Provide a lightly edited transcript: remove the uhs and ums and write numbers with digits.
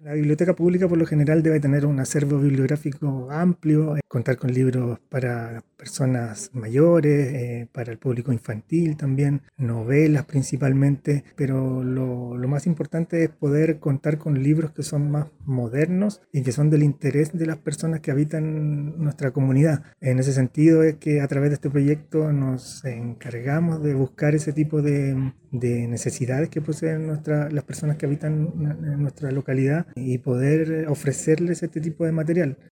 La biblioteca pública por lo general debe tener un acervo bibliográfico amplio, contar con libros para personas mayores, para el público infantil también, novelas principalmente, pero lo más importante es poder contar con libros que son más modernos y que son del interés de las personas que habitan nuestra comunidad. En ese sentido es que a través de este proyecto nos encargamos de buscar ese tipo de necesidades que poseen las personas que habitan en nuestra localidad y poder ofrecerles este tipo de material.